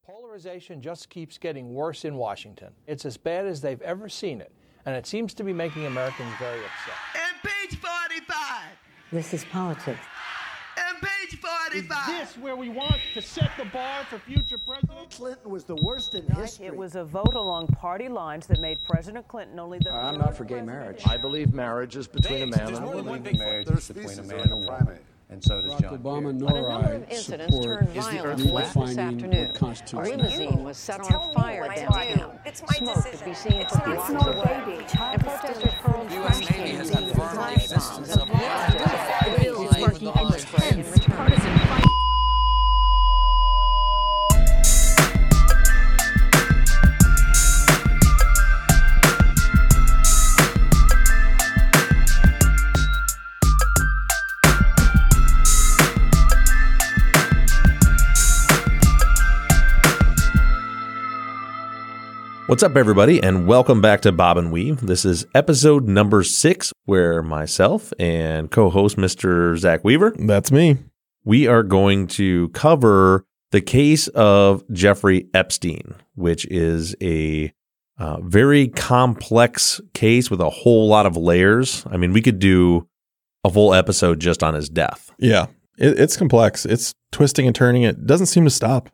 Polarization just keeps getting worse in Washington. It's as bad as they've ever seen it, and it seems to be making Americans very upset. Impeach 45! This is politics. Impeach 45! Is this where we want to set the bar for future presidents? Clinton was the worst in history. It was a vote along party lines that made President Clinton only the I'm not for gay marriage. I believe marriage is between a man and a woman. I believe marriage is between a man and a woman. And so does John Obama Kerry. nor I support redefining what constitutes A limousine was set on fire downtown. It's my Smoke decision. could be seen for It's blocks not away. baby. And protesters hurled trash cans and flash bombs and the bill is working in return. What's up, everybody, and welcome back to Bob and Weave. This is episode number 6, where myself and co-host Mr. Zach Weaver, that's me, we are going to cover the case of Jeffrey Epstein, which is a very complex case with a whole lot of layers. I mean, we could do a full episode just on his death. Yeah, it's complex. It's twisting and turning. It doesn't seem to stop.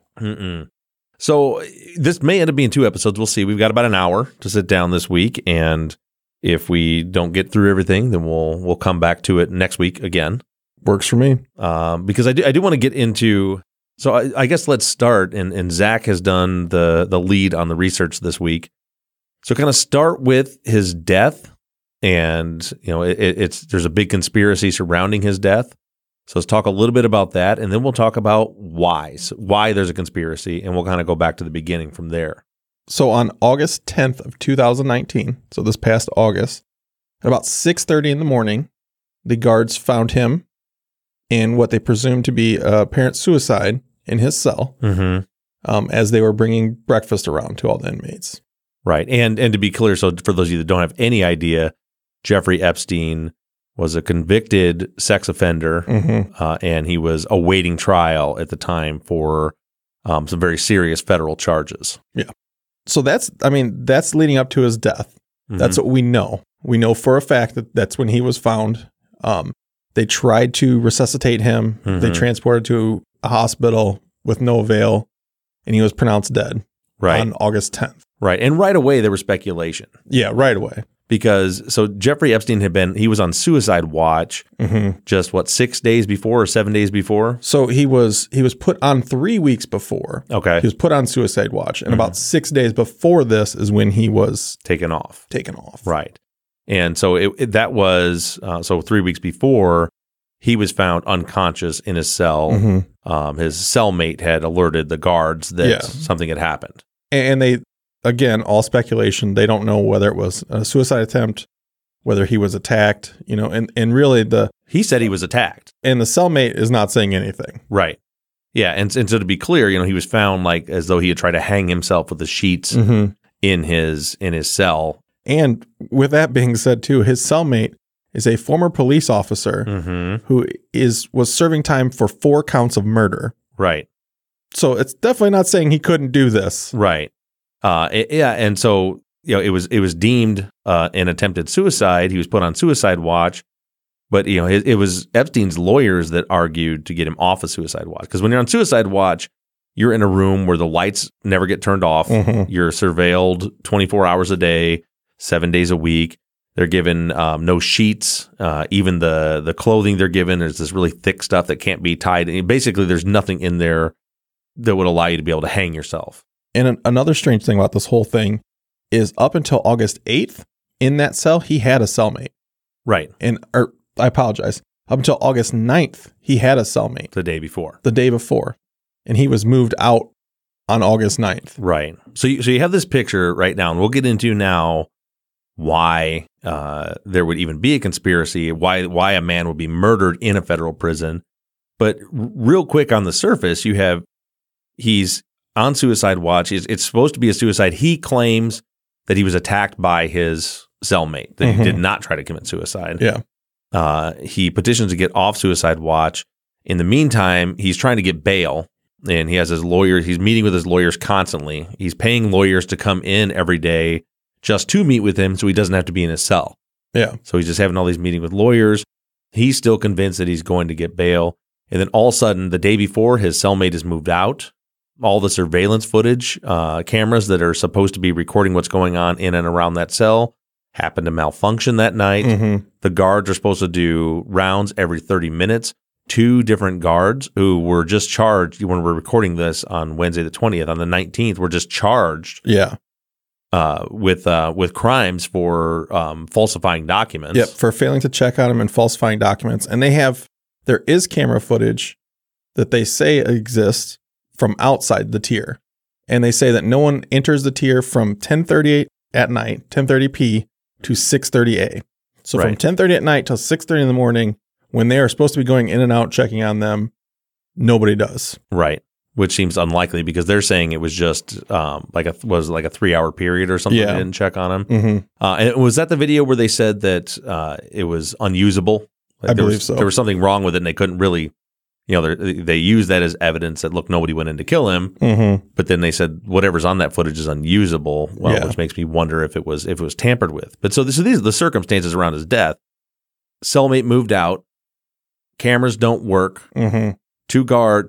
So this may end up being 2 episodes. We'll see. We've got about an hour to sit down this week, and if we don't get through everything, then we'll come back to it next week again. Works for me. Because I do want to get into. So I guess let's start. And Zach has done the lead on the research this week. So kind of start with his death, and there's a big conspiracy surrounding his death. So let's talk a little bit about that, and then we'll talk about why there's a conspiracy, and we'll kind of go back to the beginning from there. So on August 10th of 2019, so this past August, at about 6:30 in the morning, the guards found him in what they presumed to be apparent suicide in his cell, as they were bringing breakfast around to all the inmates. Right, and to be clear, so for those of you that don't have any idea, Jeffrey Epstein was a convicted sex offender, and he was awaiting trial at the time for some very serious federal charges. Yeah. So that's leading up to his death. That's what we know. We know for a fact that that's when he was found. They tried to resuscitate him. They transported to a hospital with no avail, and he was pronounced dead on August 10th. Right. And right away, there was speculation. Yeah, right away. Because so Jeffrey Epstein he was on suicide watch just 6 days before or 7 days before? So he was put on 3 weeks before. Okay. He was put on suicide watch. And about 6 days before this is when he was taken off. Right. And so that was 3 weeks before he was found unconscious in his cell. His cellmate had alerted the guards that something had happened. And they, again, all speculation. They don't know whether it was a suicide attempt, whether he was attacked, and really he said he was attacked. And the cellmate is not saying anything. Right. Yeah. And so to be clear, he was found as though he had tried to hang himself with the sheets in his cell. And with that being said too, his cellmate is a former police officer who was serving time for 4 counts of murder. Right. So it's definitely not saying he couldn't do this. Right. And so it was deemed an attempted suicide. He was put on suicide watch, but it was Epstein's lawyers that argued to get him off of suicide watch. Because when you're on suicide watch, you're in a room where the lights never get turned off. You're surveilled 24 hours a day, 7 days a week. They're given no sheets. Even the clothing they're given is this really thick stuff that can't be tied. And basically, there's nothing in there that would allow you to be able to hang yourself. And another strange thing about this whole thing is up until August 8th, in that cell, he had a cellmate. Right. I apologize. Up until August 9th, he had a cellmate. The day before. And he was moved out on August 9th. Right. So you have this picture right now, and we'll get into now why there would even be a conspiracy, why a man would be murdered in a federal prison. But real quick on the surface, he's on suicide watch. It's supposed to be a suicide. He claims that he was attacked by his cellmate, that he did not try to commit suicide. Yeah. He petitions to get off suicide watch. In the meantime, he's trying to get bail and he has his lawyers. He's meeting with his lawyers constantly. He's paying lawyers to come in every day just to meet with him so he doesn't have to be in his cell. Yeah. So he's just having all these meetings with lawyers. He's still convinced that he's going to get bail. And then all of a sudden, the day before, his cellmate is moved out. All the surveillance footage, cameras that are supposed to be recording what's going on in and around that cell happen to malfunction that night. Mm-hmm. The guards are supposed to do rounds every 30 minutes. 2 different guards who were just charged when we're recording this on Wednesday the 20th. On the 19th, were just charged with crimes for falsifying documents. Yep, for failing to check on him and falsifying documents. And there is camera footage that they say exists from outside the tier. And they say that no one enters the tier from 10:30 at night, 10:30 p to 6:30 a. So from 10:30 at night till 6:30 in the morning, when they are supposed to be going in and out, checking on them, nobody does. Right. Which seems unlikely because they're saying it was just like a 3-hour period or something. Yeah. They didn't check on him. Mm-hmm. And was that the video where they said that it was unusable? Like I believe so. There was something wrong with it and they couldn't really, they used that as evidence that, look, nobody went in to kill him. Mm-hmm. But then they said whatever's on that footage is unusable, which makes me wonder if it was tampered with. But so these are the circumstances around his death. Cellmate moved out. Cameras don't work. Mm-hmm. Two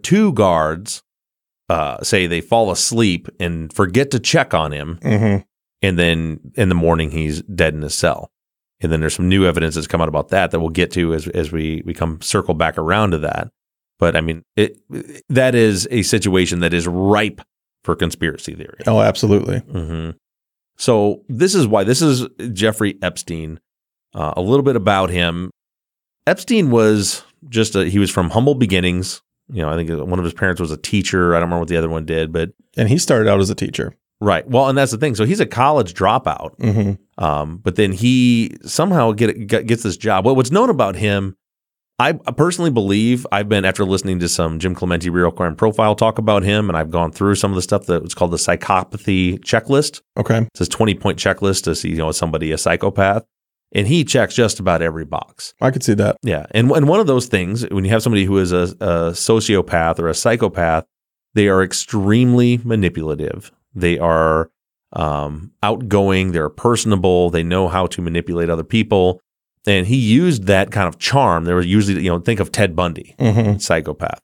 guards say they fall asleep and forget to check on him. Mm-hmm. And then in the morning, he's dead in his cell. And then there's some new evidence that's come out about that we'll get to as we circle back around to that. But I mean, that is a situation that is ripe for conspiracy theory. Oh, absolutely. Mm-hmm. So this is Jeffrey Epstein. A little bit about him. Epstein was he was from humble beginnings. I think one of his parents was a teacher. I don't remember what the other one did, and he started out as a teacher. Right. Well, and that's the thing. So he's a college dropout. Mm-hmm. But then he somehow gets this job. What's known about him, I personally believe, after listening to some Jim Clemente Real Crime Profile talk about him, and I've gone through some of the stuff that was called the psychopathy checklist. Okay. It's this 20-point checklist to see, is somebody a psychopath? And he checks just about every box. I could see that. Yeah. And one of those things, when you have somebody who is a sociopath or a psychopath, they are extremely manipulative. They are outgoing. They're personable. They know how to manipulate other people. And he used that kind of charm. There was usually, think of Ted Bundy, psychopath.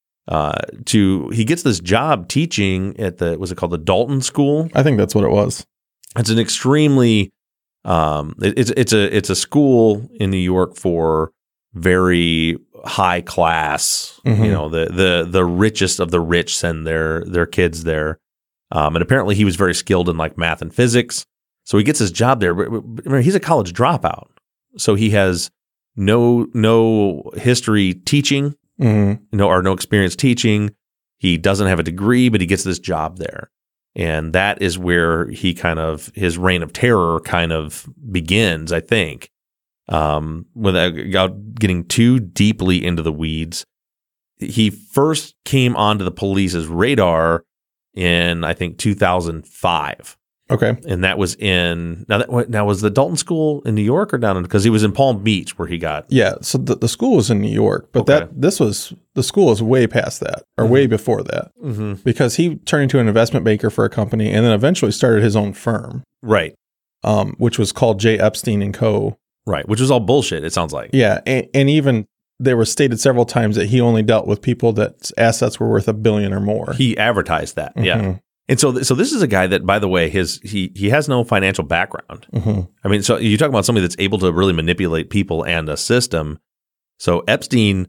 He gets this job teaching at was it called the Dalton School? I think that's what it was. It's an extremely it's a school in New York for very high class. Mm-hmm. The richest of the rich send their kids there, and apparently he was very skilled in like math and physics. So he gets his job there. But he's a college dropout, so he has no history teaching, mm-hmm. or no experience teaching. He doesn't have a degree, but he gets this job there. And that is where his reign of terror kind of begins, I think. Without getting too deeply into the weeds, he first came onto the police's radar in, I think, 2005. Okay. And that was now was the Dalton School in New York or down in, because he was in Palm Beach where he got. Yeah. So the school was in New York, but the school is way past that or way before that, because he turned into an investment banker for a company and then eventually started his own firm. Right. Which was called J. Epstein & Co. Right. Which was all bullshit, it sounds like. Yeah. And even there was stated several times that he only dealt with people that assets were worth $1 billion or more. He advertised that. Mm-hmm. Yeah. And so this is a guy that, by the way, he has no financial background. Mm-hmm. I mean, so you talk about somebody that's able to really manipulate people and a system. So Epstein,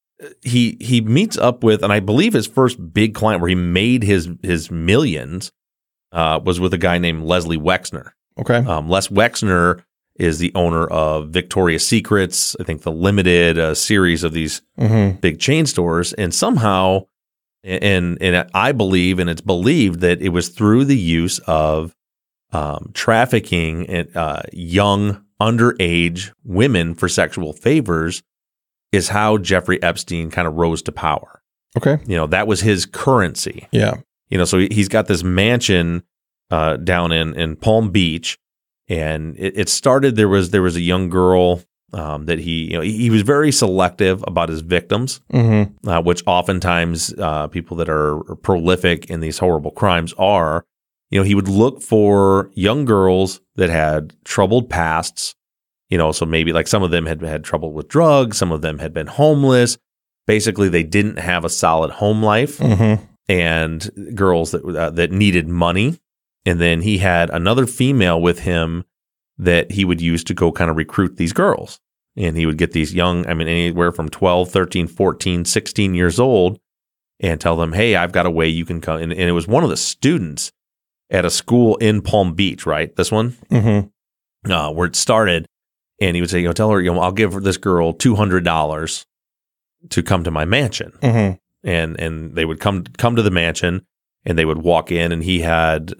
he meets up with, and I believe his first big client where he made his millions was with a guy named Leslie Wexner. Okay. Les Wexner is the owner of Victoria's Secrets, I think The Limited, a series of these big chain stores, and somehow. And I believe, and it's believed that it was through the use of trafficking young underage women for sexual favors is how Jeffrey Epstein kind of rose to power. Okay. That was his currency. Yeah. So he's got this mansion down in Palm Beach, and it started, there was a young girl that he was very selective about his victims, which oftentimes people that are prolific in these horrible crimes are. He would look for young girls that had troubled pasts. So maybe like some of them had trouble with drugs, some of them had been homeless. Basically, they didn't have a solid home life, and girls that needed money. And then he had another female with him that he would use to go kind of recruit these girls. And he would get these young, anywhere from 12, 13, 14, 16 years old, and tell them, hey, I've got a way you can come. And it was one of the students at a school in Palm Beach, right? This one, where it started. And he would say, tell her, I'll give this girl $200 to come to my mansion. And they would come to the mansion, and they would walk in, and he had,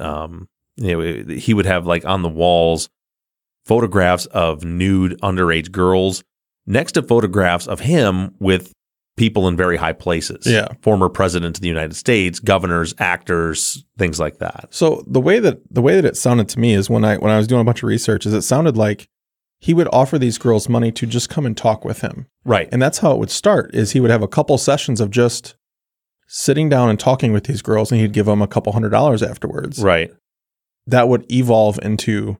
he would have like on the walls photographs of nude underage girls next to photographs of him with people in very high places. Yeah. Former presidents of the United States, governors, actors, things like that. So the way that it sounded to me is when I was doing a bunch of research is it sounded like he would offer these girls money to just come and talk with him. Right. And that's how it would start is he would have a couple sessions of just sitting down and talking with these girls, and he'd give them a couple $100 afterwards. Right. That would evolve into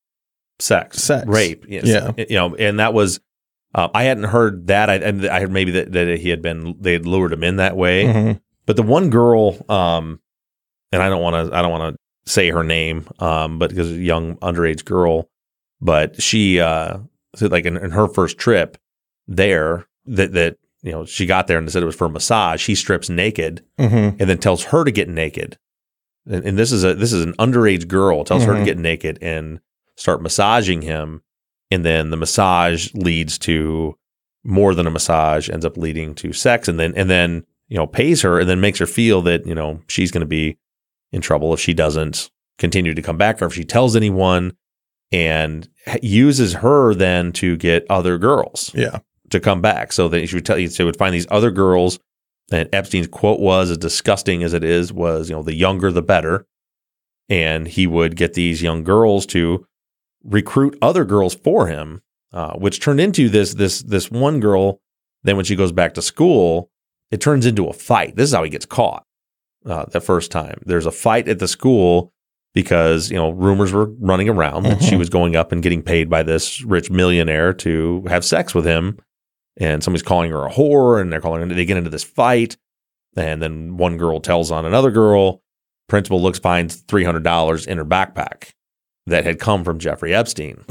sex, rape. Yes. Yeah. And that was, I hadn't heard that. I heard maybe that they had lured him in that way. But the one girl, and I don't want to say her name, but because a young underage girl, but she, so like in her first trip there, that she got there and said it was for a massage. He strips naked and then tells her to get naked. And this is an underage girl, tells her to get naked and start massaging him. And then the massage leads to more than a massage, ends up leading to sex, and then pays her and then makes her feel that, she's going to be in trouble if she doesn't continue to come back or if she tells anyone, and uses her then to get other girls to come back. So that she would find these other girls, and Epstein's quote was, as disgusting as it is, was, the younger the better. And he would get these young girls to recruit other girls for him, which turned into this one girl. Then when she goes back to school, it turns into a fight. This is how he gets caught the first time. There's a fight at the school because, rumors were running around that she was going up and getting paid by this rich millionaire to have sex with him. And somebody's calling her a whore, and they get into this fight. And then one girl tells on another girl. Principal finds $300 in her backpack that had come from Jeffrey Epstein.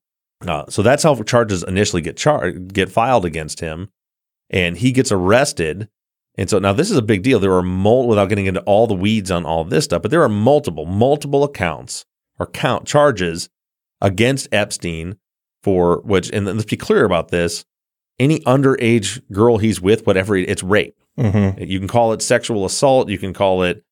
So that's how charges initially get filed against him, and he gets arrested. And so now this is a big deal. There are without getting into all the weeds on all this stuff, but there are multiple accounts or charges against Epstein for which, and let's be clear about this, any underage girl he's with, whatever, it's rape. You can call it sexual assault. You can call it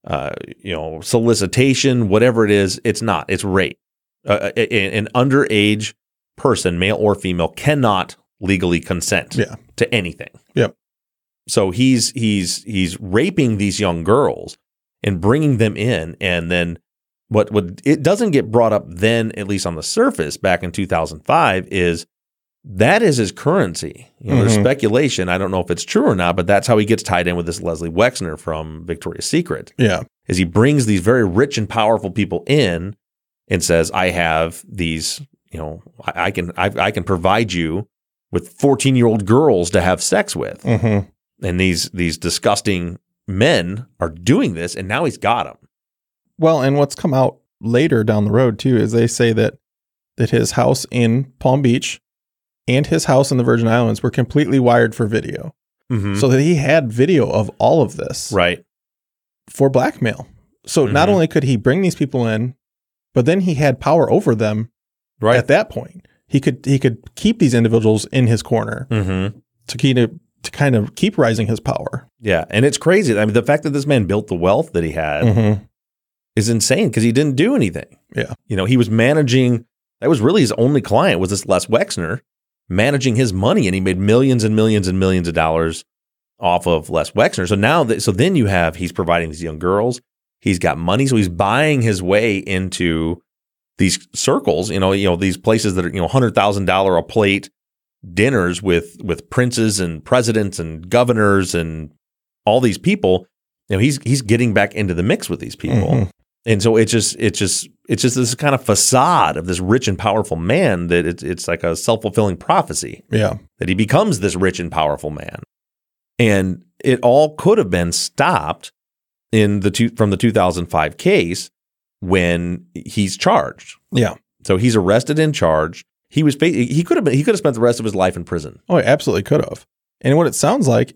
solicitation, whatever it is, it's not. It's rape. An underage person, male or female, cannot legally consent to anything. Yep. So he's raping these young girls and bringing them in, and then what it doesn't get brought up then, at least on the surface, back in 2005, is that is his currency. There's speculation. I don't know if it's true or not, but that's how he gets tied in with this Leslie Wexner from Victoria's Secret. Yeah. Is he brings these very rich and powerful people in and says, I have these, I can provide you with 14-year-old girls to have sex with. And these disgusting men are doing this, and now he's got them. Well, and what's come out later down the road too is they say that his house in Palm Beach and his house in the Virgin Islands were completely wired for video. So that he had video of all of this. Right. For blackmail. So not only could he bring these people in, but then he had power over them at that point. He could keep these individuals in his corner to kind of keep rising his power. Yeah. And it's crazy. I mean, the fact that this man built the wealth that he had is insane because he didn't do anything. Yeah. He was managing, that was really his only client was this Les Wexner, managing his money, and he made millions and millions and millions of dollars off of Les Wexner. So now then you have, he's providing these young girls, he's got money, so he's buying his way into these circles, these places that are, $100,000 a plate dinners with princes and presidents and governors and all these people. He's getting back into the mix with these people. And so it's just this kind of facade of this rich and powerful man that it's like a self-fulfilling prophecy. Yeah. That he becomes this rich and powerful man. And it all could have been stopped from the 2005 case when he's charged. Yeah. So he's arrested and charged. He could have spent the rest of his life in prison. Oh, he absolutely could have. And what it sounds like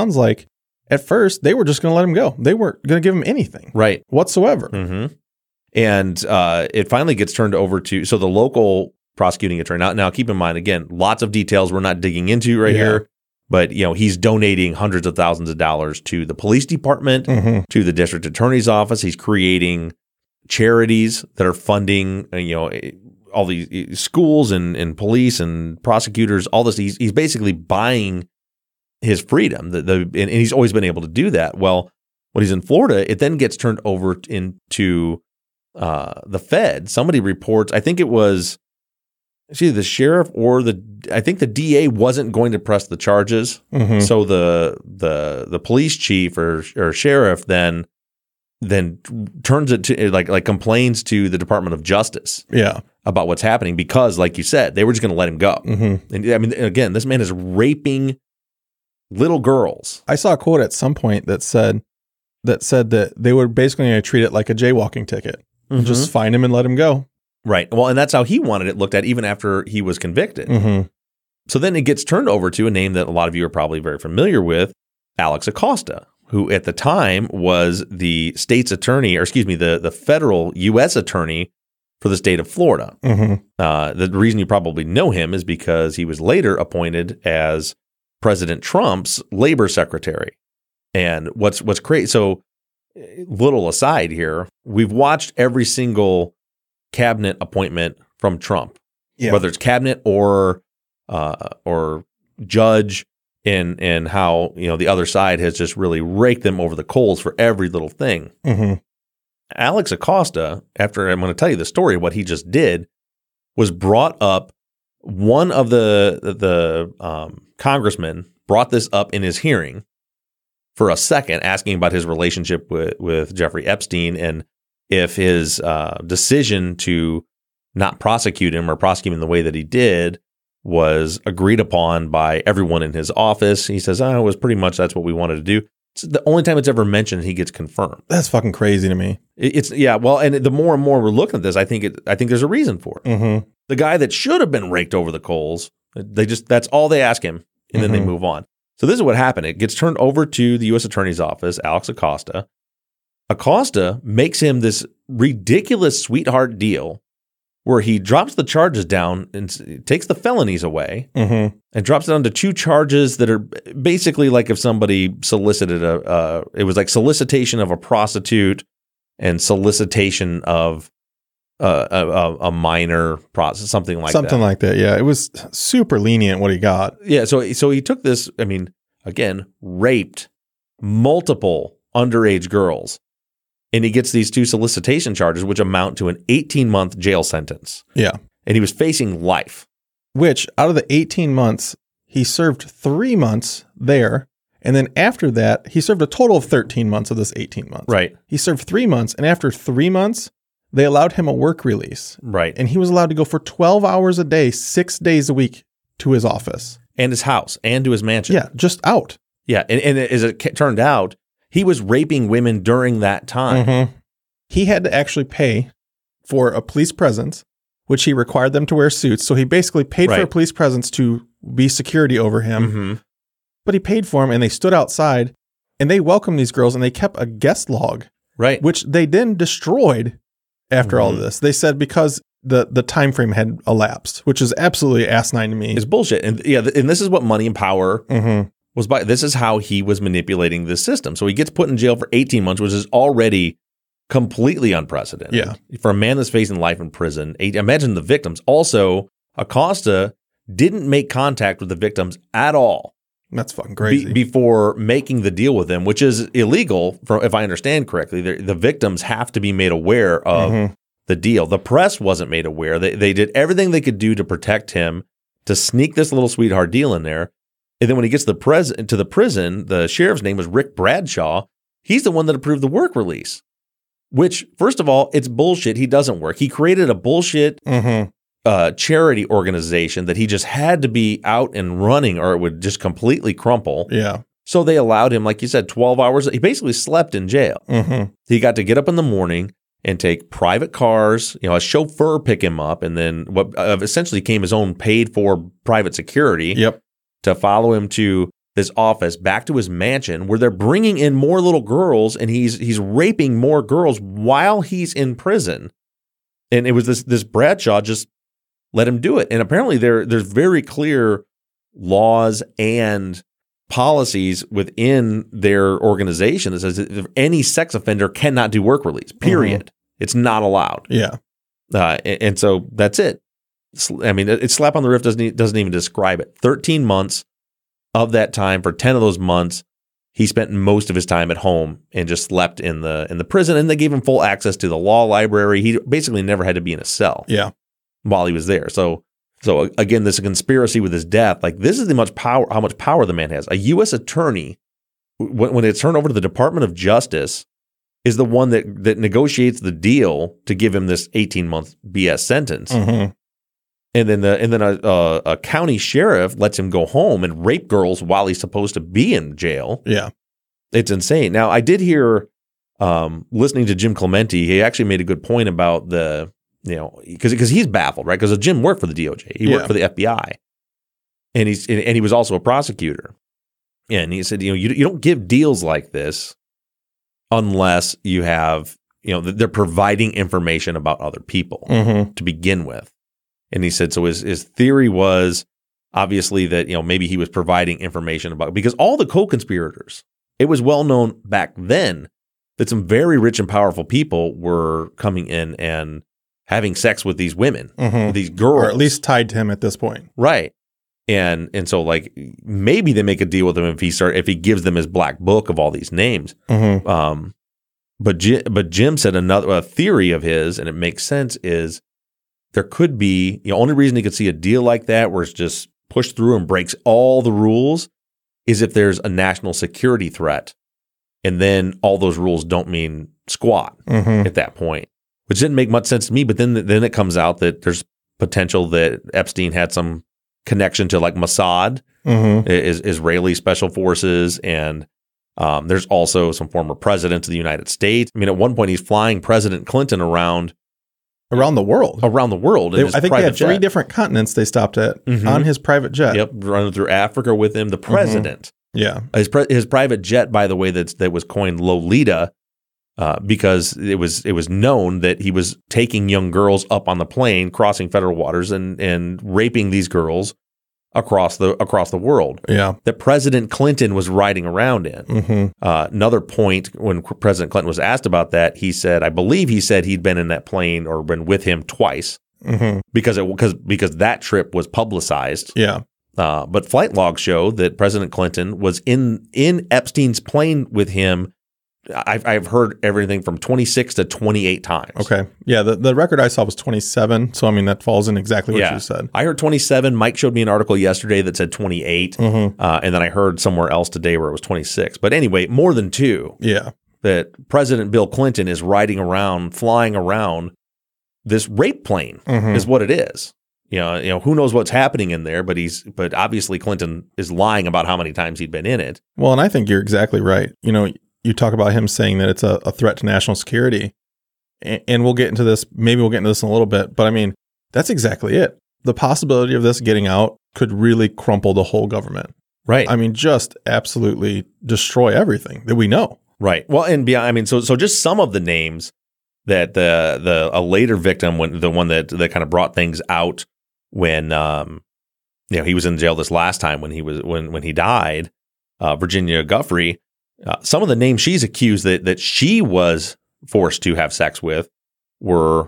at first they were just going to let him go. They weren't going to give him anything, right, whatsoever. Mm-hmm. And it finally gets turned over to the local prosecuting attorney. Now, keep in mind, again, lots of details we're not digging into here. But he's donating hundreds of thousands of dollars to the police department, to the district attorney's office. He's creating charities that are funding all these schools and police and prosecutors. All this, he's basically buying his freedom. And he's always been able to do that. Well, when he's in Florida, it then gets turned over into the Fed. Somebody reports, I think it was either the sheriff or I think the DA wasn't going to press the charges. So the police chief or sheriff then turns it to like complains to the Department of Justice. Yeah. About what's happening because, like you said, they were just going to let him go. And I mean, again, this man is raping little girls. I saw a quote at some point that said that they were basically going to treat it like a jaywalking ticket. Just find him and let him go. Right. Well, and that's how he wanted it looked at even after he was convicted. So then it gets turned over to a name that a lot of you are probably very familiar with, Alex Acosta, who at the time was the state's attorney, or excuse me, the federal U.S. attorney for the state of Florida. The reason you probably know him is because he was later appointed as President Trump's labor secretary. And what's crazy, so little aside here, we've watched every single cabinet appointment from Trump, whether it's cabinet or judge, and how the other side has just really raked them over the coals for every little thing. Alex Acosta, after I'm going to tell you the story, what he just did was brought up. One of the congressmen brought this up in his hearing for a second, asking about his relationship with Jeffrey Epstein and if his decision to not prosecute him or prosecute him in the way that he did was agreed upon by everyone in his office. He says, it was pretty much that's what we wanted to do. It's the only time it's ever mentioned he gets confirmed. That's fucking crazy to me. Well, and the more and more we're looking at this, I think there's a reason for it. The guy that should have been raked over the coals, that's all they ask him, and then they move on. So this is what happened. It gets turned over to the U.S. Attorney's Office, Alex Acosta. Acosta makes him this ridiculous sweetheart deal where he drops the charges down and takes the felonies away and drops it down to 2 charges that are basically like if somebody solicited it was like solicitation of a prostitute and solicitation of a minor process, something like that. Yeah. It was super lenient what he got. Yeah. So he took this, I mean, again, raped multiple underage girls. And he gets these 2 solicitation charges, which amount to an 18-month jail sentence. Yeah. And he was facing life. Which, out of the 18 months, he served 3 months there. And then after that, he served a total of 13 months of this 18 months. Right. He served 3 months. And after 3 months, they allowed him a work release. Right. And he was allowed to go for 12 hours a day, 6 days a week to his office. And his house and to his mansion. Yeah, just out. Yeah. And as it turned out, he was raping women during that time. He had to actually pay for a police presence, which he required them to wear suits. So he basically paid for a police presence to be security over him. But he paid for them, and they stood outside, and they welcomed these girls, and they kept a guest log, which they then destroyed after all of this. They said because the time frame had elapsed, which is absolutely asinine to me. It's bullshit. And and this is what money and power was by. This is how he was manipulating this system. So he gets put in jail for 18 months, which is already completely unprecedented. Yeah. For a man that's facing life in prison. Imagine the victims. Also, Acosta didn't make contact with the victims at all. That's fucking crazy. Before making the deal with them, which is illegal, if I understand correctly. The victims have to be made aware of the deal. The press wasn't made aware. They did everything they could do to protect him to sneak this little sweetheart deal in there. And then when he gets to the prison, the sheriff's name was Rick Bradshaw. He's the one that approved the work release, which, first of all, it's bullshit. He doesn't work. He created a bullshit charity organization that he just had to be out and running or it would just completely crumple. Yeah. So they allowed him, like you said, 12 hours. He basically slept in jail. He got to get up in the morning and take private cars, a chauffeur pick him up, and then what essentially became his own paid-for private security to follow him to this office, back to his mansion, where they're bringing in more little girls, and he's raping more girls while he's in prison. And it was this Bradshaw just let him do it. And apparently there's very clear laws and policies within their organization that says that any sex offender cannot do work release, period. It's not allowed. Yeah. And so that's it. I mean, it's slap on the wrist doesn't even describe it. 13 months of that time, for 10 of those months, he spent most of his time at home and just slept in the prison, and they gave him full access to the law library. He basically never had to be in a cell while he was there. So again, this conspiracy with his death, like this is how much power the man has. A U.S. attorney, when it's turned over to the Department of Justice, is the one that negotiates the deal to give him this 18-month BS sentence. And then a county sheriff lets him go home and rape girls while he's supposed to be in jail. Yeah, it's insane. Now, I did hear, listening to Jim Clemente, he actually made a good point about because he's baffled, right? Because Jim worked for the DOJ, he worked for the FBI, and he was also a prosecutor. And he said, you don't give deals like this unless you have, they're providing information about other people to begin with. And he said, so his theory was obviously that, maybe he was providing information about, because all the co-conspirators, it was well known back then that some very rich and powerful people were coming in and having sex with these women, with these girls. Or at least tied to him at this point. Right. And so like maybe they make a deal with him if he gives them his black book of all these names. But Jim said a theory of his, and it makes sense, is there could be, the only reason he could see a deal like that where it's just pushed through and breaks all the rules is if there's a national security threat. And then all those rules don't mean squat at that point, which didn't make much sense to me. But then it comes out that there's potential that Epstein had some connection to like Mossad, Israeli special forces, and there's also some former presidents of the United States. I mean, at one point he's flying President Clinton around the world. I think they had 3 different continents they stopped at on his private jet. Yep, running through Africa with him. The president. Yeah, his private jet, by the way, that was coined Lolita, because it was known that he was taking young girls up on the plane, crossing federal waters, and raping these girls across the world. Yeah, that President Clinton was riding around in. Another point, when President Clinton was asked about that, I believe he said he'd been in that plane or been with him twice because that trip was publicized. Yeah. But flight logs show that President Clinton was in Epstein's plane with him. I've heard everything from 26 to 28 times. Okay. Yeah, the record I saw was 27. So, I mean, that falls in exactly what you said. I heard 27. Mike showed me an article yesterday that said 28. And then I heard somewhere else today where it was 26. But anyway, more than 2. Yeah. That President Bill Clinton is flying around this rape plane is what it is. Who knows what's happening in there, but obviously Clinton is lying about how many times he'd been in it. Well, and I think you're exactly right. You talk about him saying that it's a threat to national security, and we'll get into this. Maybe we'll get into this in a little bit, but I mean, that's exactly it. The possibility of this getting out could really crumple the whole government. Right. I mean, just absolutely destroy everything that we know. Right. Well, and beyond, I mean, so just some of the names that a later victim, the one that kind of brought things out when he was in jail this last time when he died, Virginia Giuffre. Some of the names she's accused that she was forced to have sex with were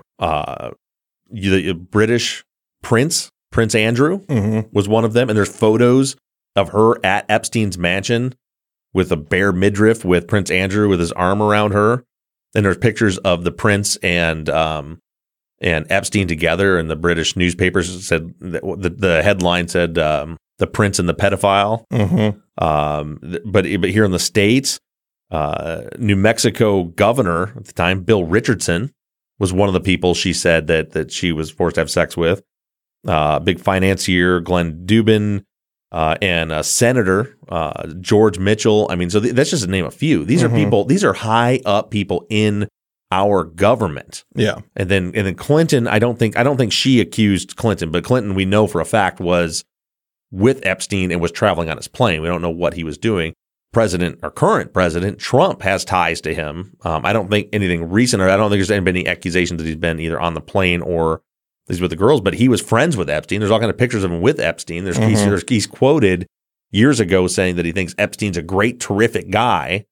the British Prince Andrew was one of them. And there's photos of her at Epstein's mansion with a bare midriff with Prince Andrew with his arm around her. And there's pictures of the prince and and Epstein together, and the British newspapers said the headline said the prince and the pedophile. But here in the States, New Mexico governor at the time, Bill Richardson, was one of the people she said that she was forced to have sex with. Big financier Glenn Dubin, and Senator George Mitchell. I mean, so that's just to name a few. These are people. These are high up people in our government. Yeah. And then Clinton. I don't think she accused Clinton, but Clinton, we know for a fact, was with Epstein and was traveling on his plane. We don't know what he was doing. Current president Trump has ties to him. I don't think anything recent, or I don't think there's been any accusations that he's been either on the plane or he's with the girls, but he was friends with Epstein. There's all kind of pictures of him with Epstein. He's quoted years ago saying that he thinks Epstein's a great, terrific guy.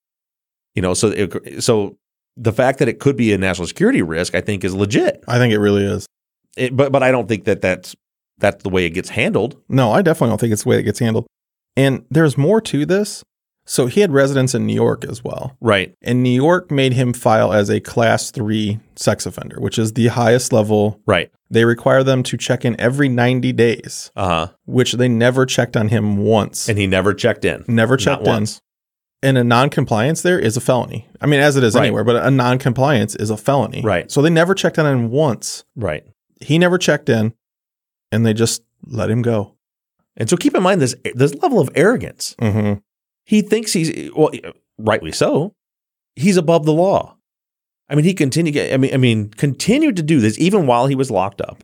So the fact that it could be a national security risk, I think, is legit. I think it really is. But I don't think that's the way it gets handled. No, I definitely don't think it's the way it gets handled. And there's more to this. So he had residence in New York as well. Right. And New York made him file as a class 3 sex offender, which is the highest level. Right. They require them to check in every 90 days, which they never checked on him once. And he never checked in. Never checked in. Once. And a non-compliance there is a felony. I mean, as it is anywhere, but a non-compliance is a felony. Right. So they never checked on him once. Right. He never checked in, and they just let him go. And so keep in mind this level of arrogance. He thinks rightly so, he's above the law. I mean, he continued to do this even while he was locked up.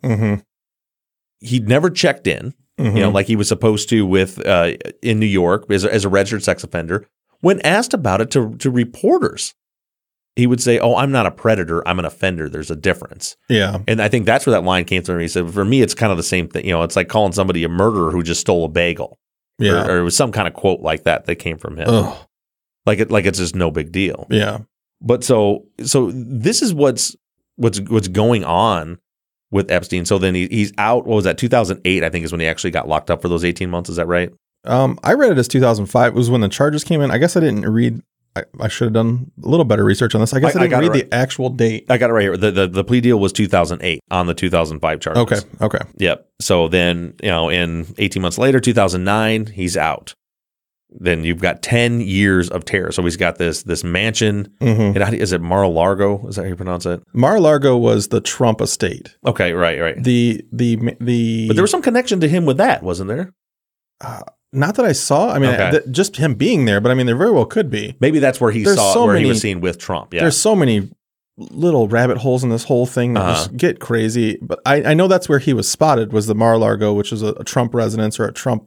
He never checked in, like he was supposed to with in New York as a registered sex offender. When asked about it to reporters, he would say, "Oh, I'm not a predator. I'm an offender. There's a difference." Yeah. And I think that's where that line came from. He said, "For me, it's kind of the same thing. It's like calling somebody a murderer who just stole a bagel." Yeah. Or it was some kind of quote like that came from him. Ugh. Like it's just no big deal. Yeah. But so this is what's going on with Epstein. So then he's out. What was that? 2008, I think, is when he actually got locked up for those 18 months. Is that right? I read it as 2005. It was when the charges came in. I guess I didn't read. I should have done a little better research on this. I guess I didn't read the actual date. I got it right here. The plea deal was 2008 on the 2005 charges. Okay. Yep. So then, in 18 months later, 2009, he's out. Then you've got 10 years of terror. So he's got this mansion. Is it Mar-a-Lago? Is that how you pronounce it? Mar-a-Lago was the Trump estate. Okay, right. The But there was some connection to him with that, wasn't there? Not that I saw. I mean, just him being there, but I mean, there very well could be. Maybe that's where he he was seen with Trump. Yeah. There's so many little rabbit holes in this whole thing that just get crazy. But I know that's where he was spotted, was the Mar-a-Lago, which is a Trump residence or a Trump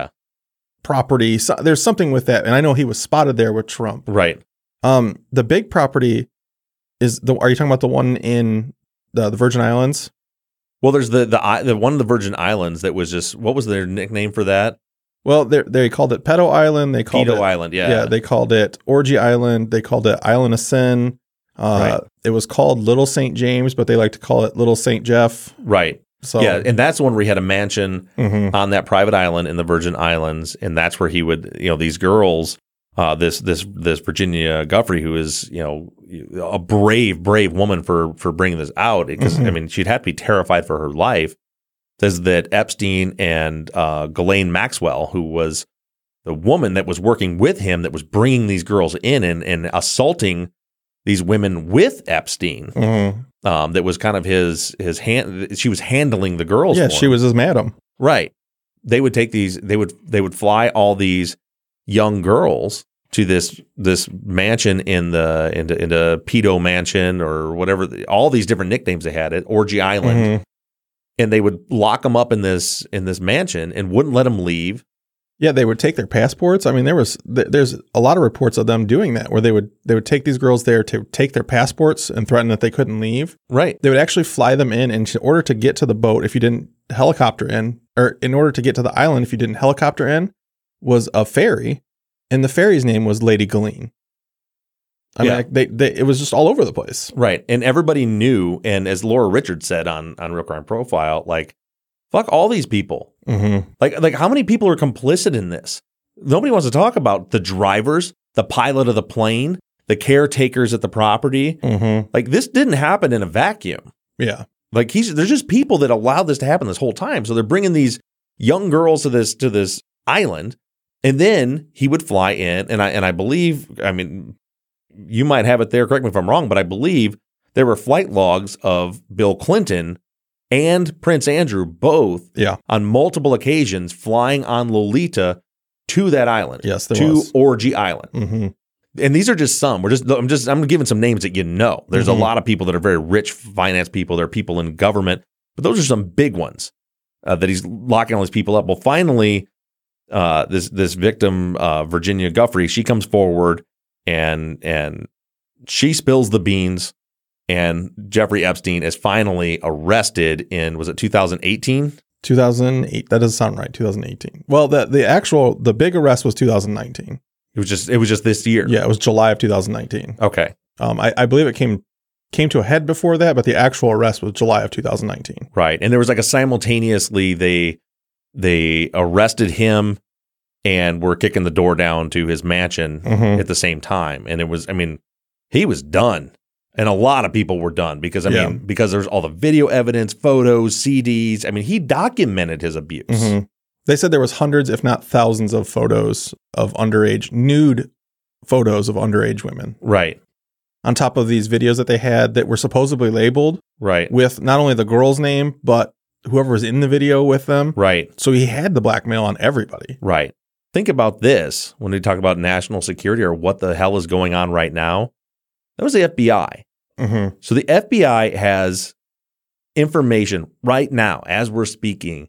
property. So there's something with that. And I know he was spotted there with Trump. Right. The big property is are you talking about the one in the Virgin Islands? Well, there's the one of the Virgin Islands that was just, what was their nickname for that? Well, they called it Pedo Island. They called Pedo Island, yeah. Yeah, they called it Orgy Island. They called it Island of Sin. Right. It was called Little St. James, but they like to call it Little St. Jeff. Right. So yeah, and that's the one where he had a mansion on that private island in the Virgin Islands, and that's where he would, these girls, this Virginia Giuffre, who is, a brave woman for bringing this out, because I mean, she'd have to be terrified for her life. Says that Epstein and Ghislaine Maxwell, who was the woman that was working with him, that was bringing these girls in and assaulting these women with Epstein, that was kind of his hand. She was handling the girls. Yeah, for she him. was his madam. Right. They would take these. They would fly all these young girls to this mansion into Pedo Mansion or whatever. All these different nicknames they had at Orgy Island. And they would lock them up in this mansion and wouldn't let them leave. Yeah, they would take their passports. I mean, there's a lot of reports of them doing that, where they would take these girls there to take their passports and threaten that they couldn't leave. Right. They would actually fly them in order to get to the boat, if you didn't helicopter in, or in order to get to the island, if you didn't helicopter in, was a ferry, and the ferry's name was Lady Ghislaine. I mean, it was just all over the place. Right. And everybody knew, and as Laura Richards said on Real Crime Profile, like, fuck all these people. Like how many people are complicit in this? Nobody wants to talk about the drivers, the pilot of the plane, the caretakers at the property. Like, this didn't happen in a vacuum. Yeah. Like there's just people that allowed this to happen this whole time. So they're bringing these young girls to this island, and then he would fly in, and I believe, I mean, you might have it there, correct me if I'm wrong, but I believe there were flight logs of Bill Clinton and Prince Andrew both on multiple occasions flying on Lolita to that island. Yes, there was. Orgy Island. And these are just some. I'm giving some names that you know. There's a lot of people that are very rich finance people. There are people in government, but those are some big ones that he's locking all these people up. Well, finally, this victim, Virginia Giuffre, she comes forward and she spills the beans, and Jeffrey Epstein is finally arrested in, was it 2018? 2008. That doesn't sound right. 2018. Well, the big arrest was 2019. It was just this year. Yeah, it was July of 2019. Okay. I believe it came to a head before that, but the actual arrest was July of 2019. Right. And there was like a simultaneously they arrested him and were kicking the door down to his mansion at the same time. And it was, I mean, he was done. And a lot of people were done because because there's all the video evidence, photos, CDs. I mean, he documented his abuse. They said there was hundreds, if not thousands, of photos of nude photos of underage women. Right. On top of these videos that they had that were supposedly labeled. Right. With not only the girl's name, but whoever was in the video with them. Right. So he had the blackmail on everybody. Right. Think about this when we talk about national security or what the hell is going on right now. That was the FBI. So the FBI has information right now, as we're speaking,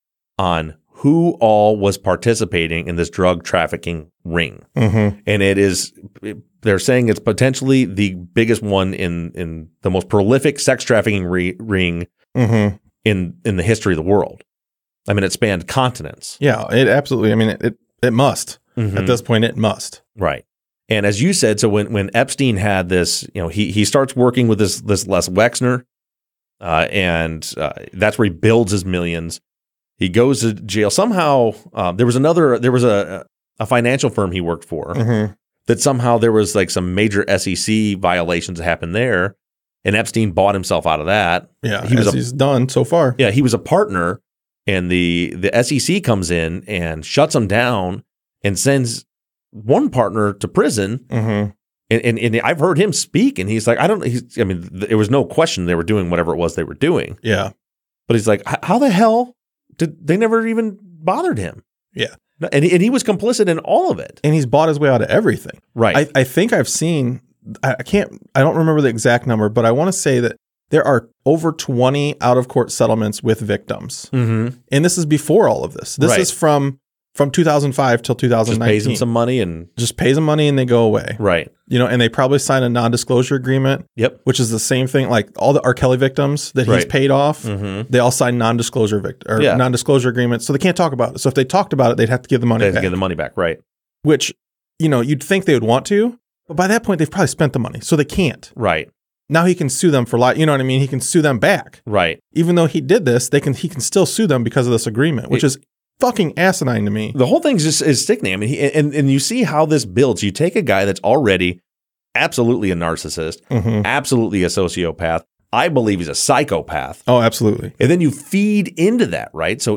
on who all was participating in this drug trafficking ring. And they're saying it's potentially the biggest one in the most prolific sex trafficking ring in the history of the world. I mean, it spanned continents. Yeah, it absolutely. I mean, it must. At this point, it must. Right. And as you said, so when Epstein had this, he starts working with this Les Wexner, and that's where he builds his millions. He goes to jail. Somehow there was a financial firm he worked for that somehow there was like some major SEC violations that happened there, and Epstein bought himself out of that. Yeah, he's done so far. Yeah, he was a partner, and the SEC comes in and shuts him down and sends one partner to prison. And I've heard him speak, and he's like, there was no question they were doing whatever it was they were doing. Yeah. But he's like, how the hell did they never even bothered him? Yeah. And he was complicit in all of it. And he's bought his way out of everything. Right. I think I've seen, I don't remember the exact number, but I want to say that there are over 20 out-of-court settlements with victims. And this is before all of this. This is from 2005 till 2019. Just pays them some money and they go away. Right. And they probably sign a non-disclosure agreement. Yep. Which is the same thing. Like all the R. Kelly victims that he's paid off, they all sign non-disclosure non-disclosure agreements. So they can't talk about it. So if they talked about it, they'd have to give the money back. Give the money back. Right. Which, you'd think they would want to, but by that point they've probably spent the money. So they can't. Right. Now he can sue them for you know what I mean? He can sue them back. Right. Even though he did this, he can still sue them because of this agreement, which is fucking asinine to me. The whole thing is sickening. I mean, and you see how this builds. You take a guy that's already absolutely a narcissist, absolutely a sociopath. I believe he's a psychopath. Oh, absolutely. And then you feed into that, right? So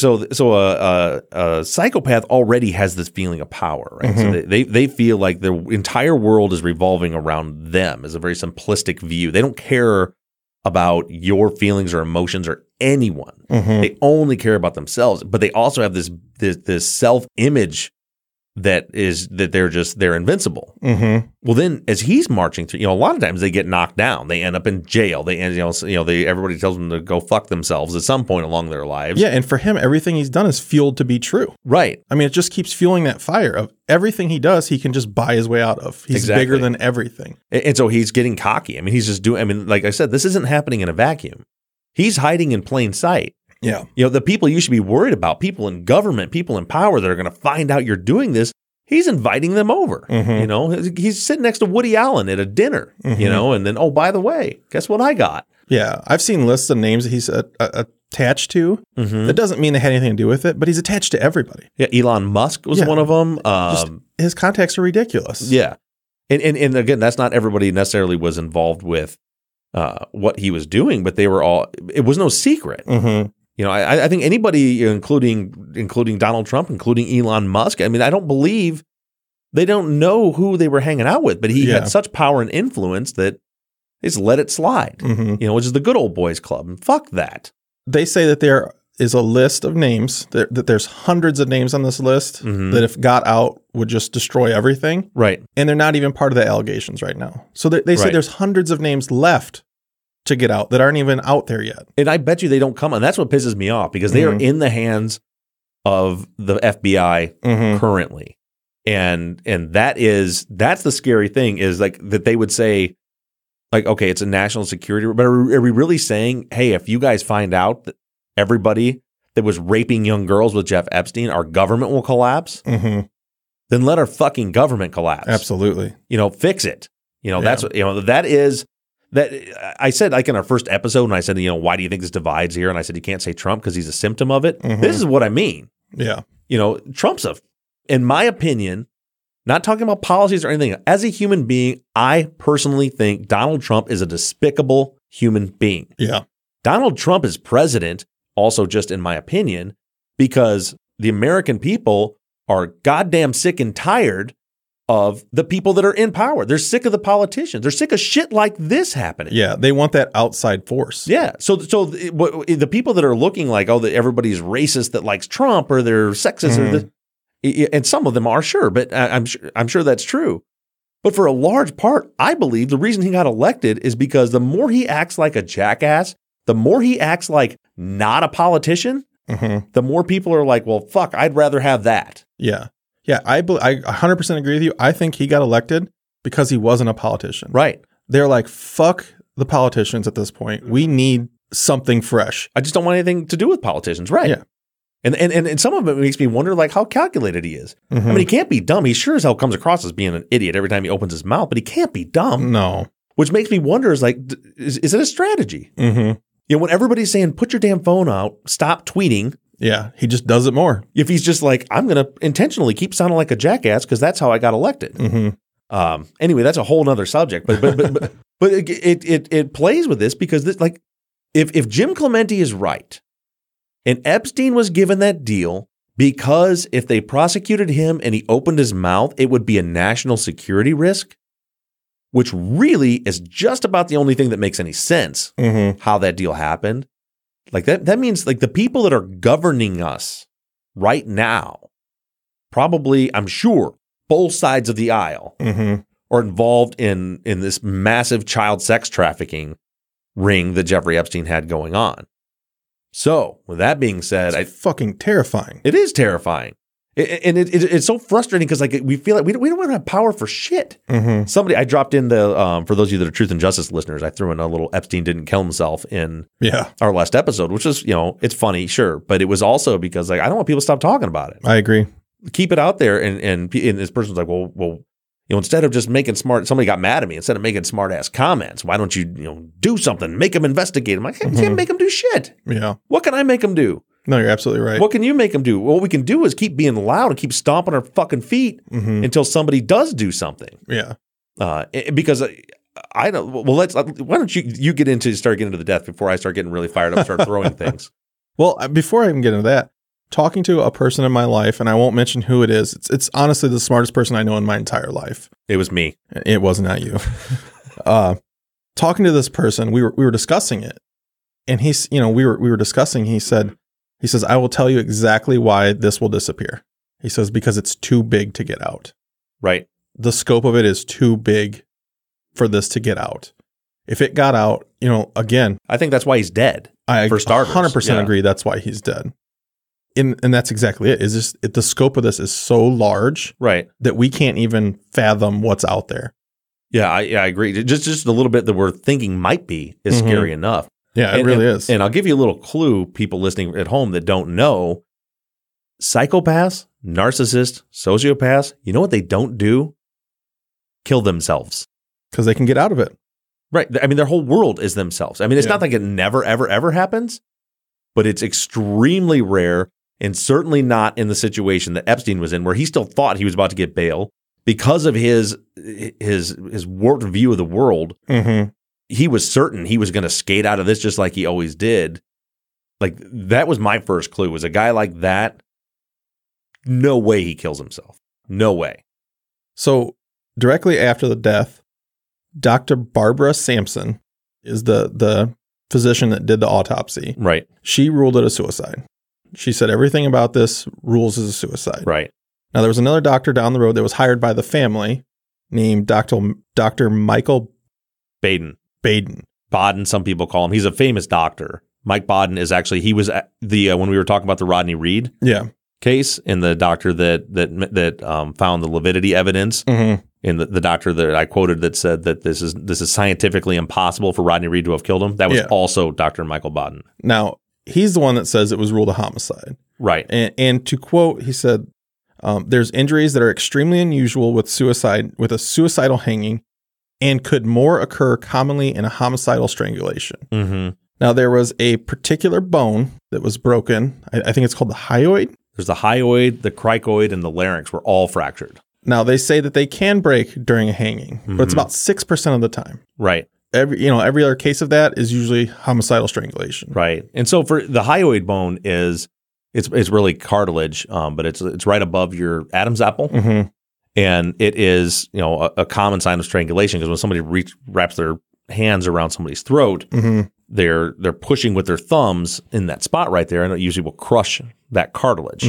a psychopath already has this feeling of power, right? So they feel like the entire world is revolving around them. Is a very simplistic view. They don't care about your feelings or emotions or anyone. They only care about themselves. But they also have this self-image that they're invincible. Well, then as he's marching through, a lot of times they get knocked down. They end up in jail. Everybody tells them to go fuck themselves at some point along their lives. Yeah, and for him, everything he's done is fueled to be true. Right. I mean, it just keeps fueling that fire of everything he does. He can just buy his way out of. He's bigger than everything. And so he's getting cocky. I mean, he's just doing. I mean, like I said, this isn't happening in a vacuum. He's hiding in plain sight. Yeah. The people you should be worried about, people in government, people in power that are going to find out you're doing this, he's inviting them over. He's sitting next to Woody Allen at a dinner, and then, oh, by the way, guess what I got? Yeah. I've seen lists of names that he's attached to. That doesn't mean they had anything to do with it, but he's attached to everybody. Yeah. Elon Musk was one of them. His contacts are ridiculous. Yeah. And again, that's not everybody necessarily was involved with what he was doing, but they were all. It was no secret. Mm-hmm. You know, I think anybody, including Donald Trump, including Elon Musk. I mean, I don't believe they don't know who they were hanging out with, but he had such power and influence that they just let it slide. Mm-hmm. You know, which is the good old boys club. And fuck that. They say that there is a list of names, that there's hundreds of names on this list that if got out would just destroy everything. Right. And they're not even part of the allegations right now. So they say there's hundreds of names left to get out that aren't even out there yet. And I bet you they don't come. And that's what pisses me off, because they are in the hands of the FBI currently. And that's the scary thing, is like that they would say, like, okay, it's a national security, but are we really saying, hey, if you guys find out that everybody that was raping young girls with Jeff Epstein, our government will collapse? Mm-hmm. Then let our fucking government collapse. Absolutely. You know, fix it. You know, that's what, you know, that is that. I said, like, in our first episode, and I said, you know, why do you think this divides here? And I said, you can't say Trump because he's a symptom of it. Mm-hmm. This is what I mean. Yeah. You know, Trump's in my opinion, not talking about policies or anything, as a human being, I personally think Donald Trump is a despicable human being. Yeah. Donald Trump is president, also just in my opinion, because the American people are goddamn sick and tired of the people that are in power. They're sick of the politicians. They're sick of shit like this happening. Yeah, they want that outside force. Yeah. So the people that are looking like, oh, that everybody's racist that likes Trump, or they're sexist, or this, and some of them are, sure, but I'm sure that's true. But for a large part, I believe the reason he got elected is because the more he acts like a jackass, the more he acts like not a politician, the more people are like, well, fuck, I'd rather have that. Yeah. Yeah, I 100% agree with you. I think he got elected because he wasn't a politician. Right. They're like, fuck the politicians at this point. We need something fresh. I just don't want anything to do with politicians. Right. Yeah. And some of it makes me wonder, like, how calculated he is. I mean, he can't be dumb. He sure as hell comes across as being an idiot every time he opens his mouth, but he can't be dumb. No. Which makes me wonder, is like, is it a strategy? Mm-hmm. You know, when everybody's saying, put your damn phone out, stop tweeting. Yeah, he just does it more. If he's just like, I'm going to intentionally keep sounding like a jackass because that's how I got elected. Anyway, that's a whole nother subject. But it plays with this because this, like, if Jim Clemente is right, and Epstein was given that deal because if they prosecuted him and he opened his mouth, it would be a national security risk, which really is just about the only thing that makes any sense. How that deal happened. Like that means, like, the people that are governing us right now, probably, I'm sure, both sides of the aisle are involved in this massive child sex trafficking ring that Jeffrey Epstein had going on. So, with that being said, it's fucking terrifying. It is terrifying. It's so frustrating because, like, we feel like we don't have power for shit. Somebody, I dropped in for those of you that are Truth and Justice listeners, I threw in a little Epstein didn't kill himself in our last episode, which is, you know, it's funny, sure, but it was also because, like, I don't want people to stop talking about it. I agree. Keep it out there, and this person's like, well, you know, instead of just making somebody got mad at me, instead of making smart ass comments, why don't you do something, make them investigate? I'm like, hey, you can't make them do shit. Yeah. What can I make them do? No, you're absolutely right. What can you make them do? What we can do is keep being loud and keep stomping our fucking feet until somebody does do something. Yeah. Because I don't. Well, why don't you start getting into the death before I start getting really fired up, and start throwing things. Well, before I even get into that, talking to a person in my life, and I won't mention who it is. It's honestly the smartest person I know in my entire life. It was me. It was not you. Talking to this person, we were discussing it, and he's, we were discussing. He says, I will tell you exactly why this will disappear. He says, because it's too big to get out. Right. The scope of it is too big for this to get out. If it got out, again, I think that's why he's dead. For starters, 100% agree. That's why he's dead. And that's exactly it. Is this the scope of this is so large, right, that we can't even fathom what's out there. Yeah, I agree. Just a little bit that we're thinking might be is scary enough. Yeah, it really is. And I'll give you a little clue, people listening at home that don't know. Psychopaths, narcissists, sociopaths, you know what they don't do? Kill themselves. Because they can get out of it. Right. I mean, their whole world is themselves. I mean, it's not like it never, ever, ever happens, but it's extremely rare, and certainly not in the situation that Epstein was in, where he still thought he was about to get bail because of his warped view of the world. he was certain he was going to skate out of this just like he always did. Like, that was my first clue, was a guy like that, no way he kills himself. No way. So directly after the death, Dr. Barbara Sampson is the physician that did the autopsy. Right. She ruled it a suicide. She said everything about this rules as a suicide. Right. Now, there was another doctor down the road that was hired by the family named Dr. Michael Baden. Baden, some people call him. He's a famous doctor. Mike Baden is actually, he was the when we were talking about the Rodney Reed case, and the doctor that found the lividity evidence, and the doctor that I quoted that said that this is scientifically impossible for Rodney Reed to have killed him. That was also Dr. Michael Baden. Now, he's the one that says it was ruled a homicide. Right. And to quote, he said, there's injuries that are extremely unusual with a suicidal hanging and could more occur commonly in a homicidal strangulation. Mm-hmm. Now, there was a particular bone that was broken. I think it's called the hyoid. There's the hyoid, the cricoid, and the larynx were all fractured. Now, they say that they can break during a hanging, but it's about 6% of the time. Right. Every other case of that is usually homicidal strangulation. Right. And so for the hyoid bone it's really cartilage, but it's right above your Adam's apple. Mm-hmm. And it is, a common sign of strangulation, because when somebody wraps their hands around somebody's throat, they're pushing with their thumbs in that spot right there, and it usually will crush that cartilage.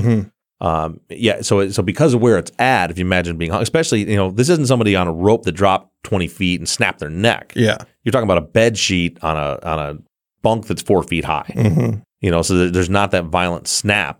So because of where it's at, if you imagine being hung, especially, this isn't somebody on a rope that dropped 20 feet and snapped their neck. Yeah. You're talking about a bed sheet on a bunk that's 4 feet high. So there's not that violent snap.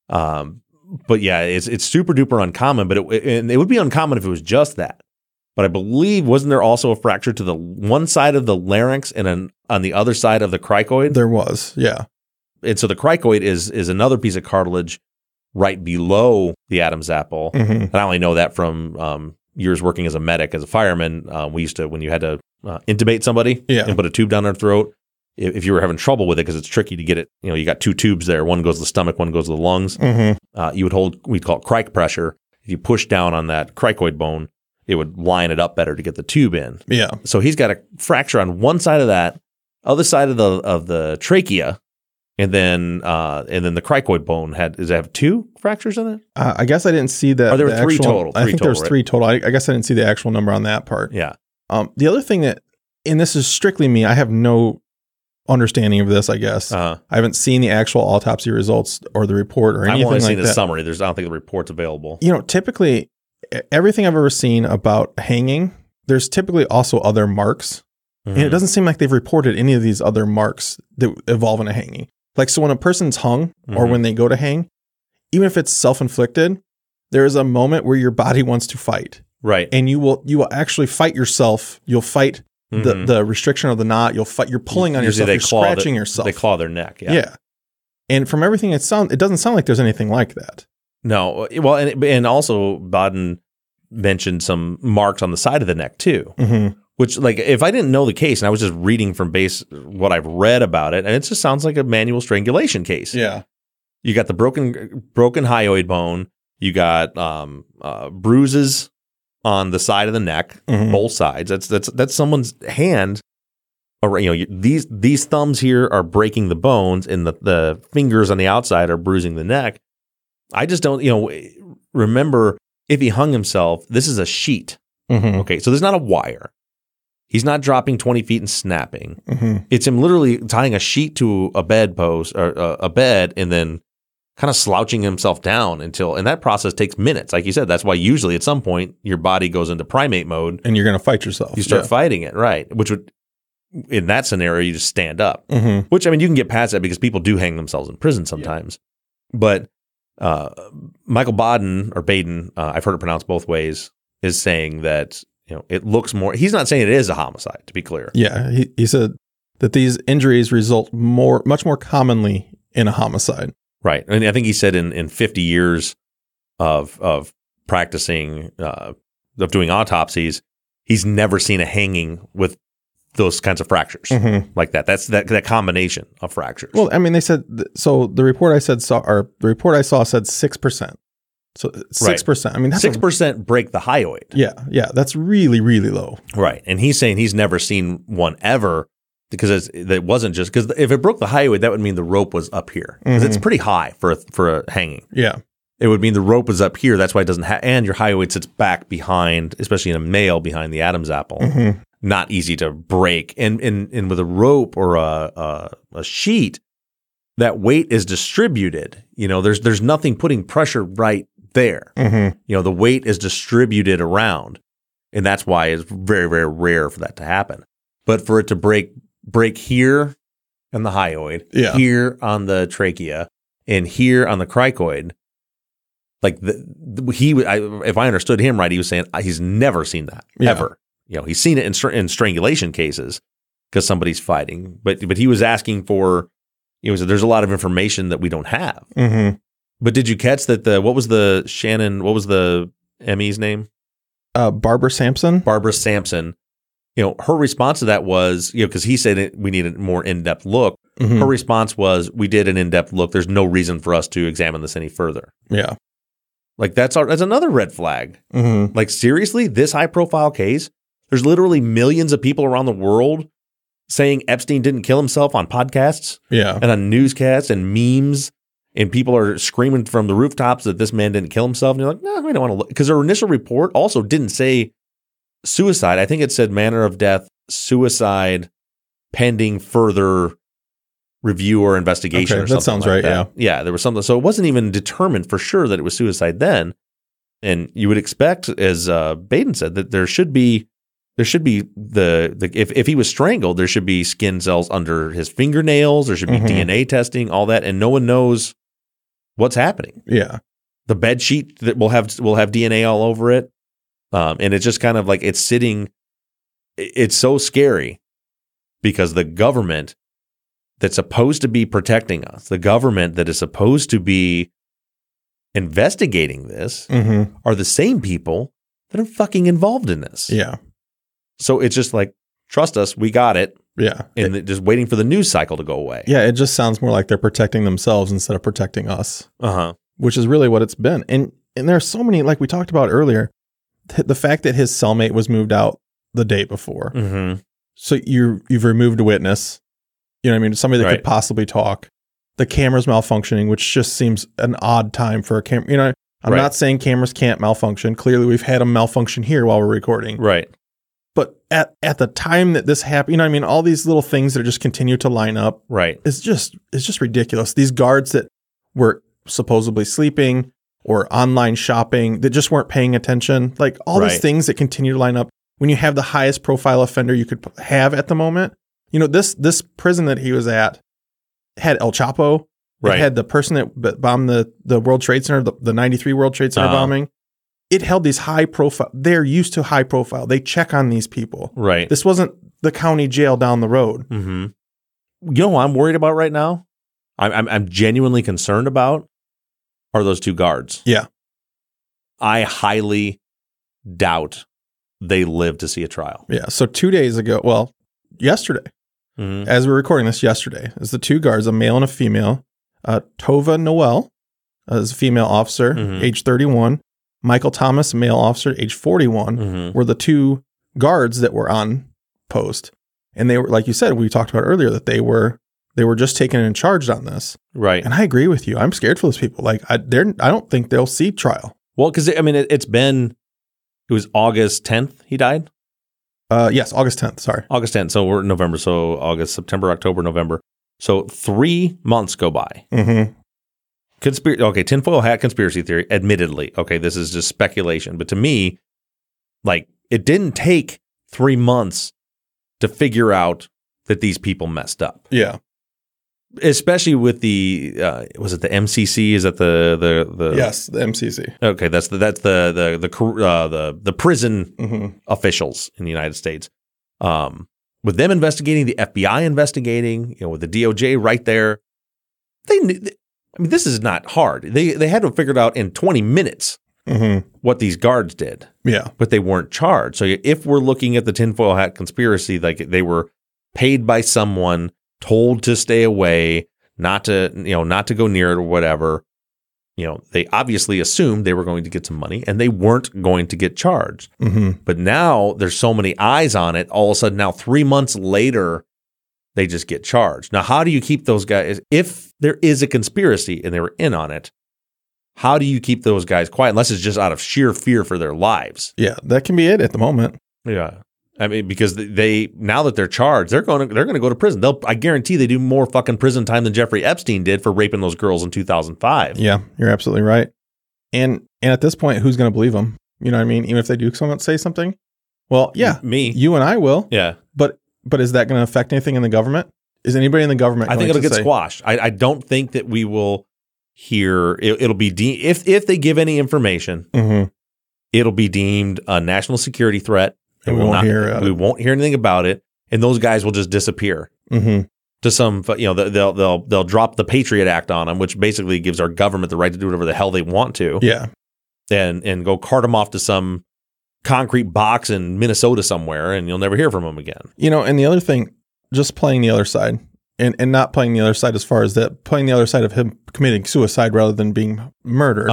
But yeah, it's super duper uncommon, but it would be uncommon if it was just that. But I believe, wasn't there also a fracture to the one side of the larynx and on the other side of the cricoid? There was, yeah. And so the cricoid is another piece of cartilage right below the Adam's apple. And I only know that from years working as a medic, as a fireman. We used to, when you had to intubate somebody and put a tube down their throat, if you were having trouble with it, because it's tricky to get it, you got 2 tubes there. One goes to the stomach, one goes to the lungs. You would hold, we'd call it cric pressure. If you push down on that cricoid bone, it would line it up better to get the tube in. Yeah. So he's got a fracture on one side of that, other side of the trachea, and then the cricoid bone does it have 2 fractures in it? I guess I didn't see that. Or there were 3 total. I think there's 3 total. I guess I didn't see the actual number on that part. Yeah. The other thing and this is strictly me, I have no understanding of this, I guess. I haven't seen the actual autopsy results or the report or anything like that. I've only seen the summary. I don't think the report's available. Typically, everything I've ever seen about hanging, there's typically also other marks. And it doesn't seem like they've reported any of these other marks that evolve in a hanging. Like, so when a person's hung or when they go to hang, even if it's self-inflicted, there is a moment where your body wants to fight. Right. And you will actually fight yourself. You'll fight the restriction of the knot. You'll fight. You're pulling on yourself. You're scratching yourself. They claw their neck. Yeah. And from everything it doesn't sound like there's anything like that. No. Well, and also Baden mentioned some marks on the side of the neck too, which, like, if I didn't know the case and I was just reading from what I've read about it, and it just sounds like a manual strangulation case. Yeah. You got the broken hyoid bone. You got bruises on the side of the neck, both sides. That's someone's hand. Or, these thumbs here are breaking the bones, and the fingers on the outside are bruising the neck. I just don't, remember, if he hung himself, this is a sheet. Okay, so there's not a wire. He's not dropping 20 feet and snapping. It's him literally tying a sheet to a bedpost or a bed, and then kind of slouching himself down and that process takes minutes. Like you said, that's why usually at some point your body goes into primate mode. And you're going to fight yourself. You start fighting it, right? Which would, in that scenario, you just stand up. Which, I mean, you can get past that because people do hang themselves in prison sometimes. But Michael Baden, or Baden, I've heard it pronounced both ways, is saying that it looks more. He's not saying it is a homicide, to be clear. Yeah, he said that these injuries result much more commonly in a homicide. Right, and I think he said in 50 years of practicing of doing autopsies, he's never seen a hanging with those kinds of fractures like that. That's that combination of fractures. Well, I mean, they said so. The report I saw said 6%. So 6%. I mean, that's 6% break the hyoid. Yeah. That's really, really low. Right. And he's saying he's never seen one ever because it wasn't just because if it broke the hyoid, that would mean the rope was up here because it's pretty high for a hanging. Yeah. It would mean the rope was up here. That's why it doesn't and your hyoid sits back behind, especially in a male, behind the Adam's apple. Not easy to break. And with a rope or a sheet, that weight is distributed. You know, there's nothing putting pressure right there. You know, the weight is distributed around. And that's why it's very, very rare for that to happen. But for it to break here on the hyoid, here on the trachea, and here on the cricoid, like if I understood him right, he was saying he's never seen that ever. You know, he's seen it in strangulation cases because somebody's fighting, but he was asking for, you know, there's a lot of information that we don't have. But did you catch that what was the ME's name? Barbara Sampson. Barbara Sampson. You know, her response to that was, you know, because he said we need a more in-depth look. Her response was, we did an in-depth look. There's no reason for us to examine this any further. Yeah. Like that's another red flag. Like seriously, this high-profile case, there's literally millions of people around the world saying Epstein didn't kill himself on podcasts and on newscasts and memes, and people are screaming from the rooftops that this man didn't kill himself. And you're like, no, we don't want to look. Because their initial report also didn't say suicide. I think it said manner of death, suicide, pending further review or investigation or something. That sounds like right, that. Yeah, there was something. So it wasn't even determined for sure that it was suicide then. And you would expect, as Baden said, that there should be if he was strangled, there should be skin cells under his fingernails. There should be DNA testing, all that, and no one knows what's happening. Yeah, the bed sheet that will have DNA all over it, and it's just kind of like it's sitting. It's so scary because the government that's supposed to be protecting us, the government that is supposed to be investigating this, are the same people that are fucking involved in this. Yeah. So it's just like, trust us, we got it. Yeah. And just waiting for the news cycle to go away. Yeah, it just sounds more like they're protecting themselves instead of protecting us. Which is really what it's been. And there are so many, like we talked about earlier, the fact that his cellmate was moved out the day before. So you've removed a witness. You know what I mean? Somebody that could possibly talk. The camera's malfunctioning, which just seems an odd time for a camera. You know, I'm not saying cameras can't malfunction. Clearly, we've had them malfunction here while we're recording. Right. But at the time that this happened, you know what I mean? All these little things that just continue to line up. Right. It's just ridiculous. These guards that were supposedly sleeping or online shopping that just weren't paying attention. Like all these things that continue to line up when you have the highest profile offender you could have at the moment. You know, this prison that he was at had El Chapo. It had the person that bombed the World Trade Center, the 93 World Trade Center bombing. It held these high profile. They're used to high profile. They check on these people. Right. This wasn't the county jail down the road. You know what I'm worried about right now? I'm genuinely concerned about are those two guards. Yeah. I highly doubt they live to see a trial. Yeah. So 2 days ago, well, yesterday, as we're recording this yesterday, is the two guards, a male and a female. Tova Noel is a female officer, age 31. Michael Thomas, male officer, age 41, were the two guards that were on post. And they were, like you said, we talked about earlier, that they were just taken in charge on this. Right. And I agree with you. I'm scared for those people. Like, I don't think they'll see trial. Well, because, I mean, it was August 10th he died? Yes, August 10th. Sorry. August 10th. So we're in November. So August, September, October, November. So 3 months go by. Tinfoil hat conspiracy theory, admittedly. Okay, this is just speculation. But to me, like, it didn't take 3 months to figure out that these people messed up. Yeah. Especially with was it the MCC? Is that the Yes, the MCC. Okay, that's the prison officials in the United States. With them investigating, the FBI investigating, with the DOJ right there, they knew. I mean, this is not hard. They had to figure it out in 20 minutes what these guards did. Yeah, but they weren't charged. So if we're looking at the tinfoil hat conspiracy, like they were paid by someone, told to stay away, not to go near it or whatever. they obviously assumed they were going to get some money and they weren't going to get charged. Mm-hmm. But now there's so many eyes on it. All of a sudden now 3 months later, they just get charged. Now, how do you keep those guys? If there is a conspiracy and they were in on it, how do you keep those guys quiet unless it's just out of sheer fear for their lives? Yeah, that can be it at the moment. Yeah. I mean, because they now that they're charged, they're going to go to prison. I guarantee they do more fucking prison time than Jeffrey Epstein did for raping those girls in 2005. Yeah, you're absolutely right. And at this point, who's going to believe them? You know what I mean? Even if they do say something, well, yeah, me, you and I will. Yeah, but is that going to affect anything in the government? Is anybody in the government? I think it'll get squashed. I don't think that we will hear. It'll be if they give any information, mm-hmm. it'll be deemed a national security threat. And we won't hear anything about it, and those guys will just disappear mm-hmm. to some. They'll drop the Patriot Act on them, which basically gives our government the right to do whatever the hell they want to. Yeah, and go cart them off to some concrete box in Minnesota somewhere, and you'll never hear from them again. And the other thing, just playing the other side, and not playing the other side as far as that, playing the other side of him committing suicide rather than being murdered.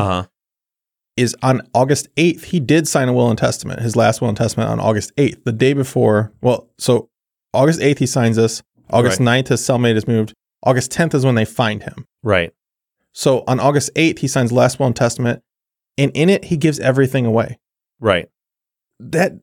Is on August 8th, he did sign a will and testament, his last will and testament on August 8th, the day before. Well, so August 8th, he signs this. August 9th, his cellmate is moved. August 10th is when they find him. Right. So on August 8th, he signs the last will and testament, and in it, he gives everything away. Right. That's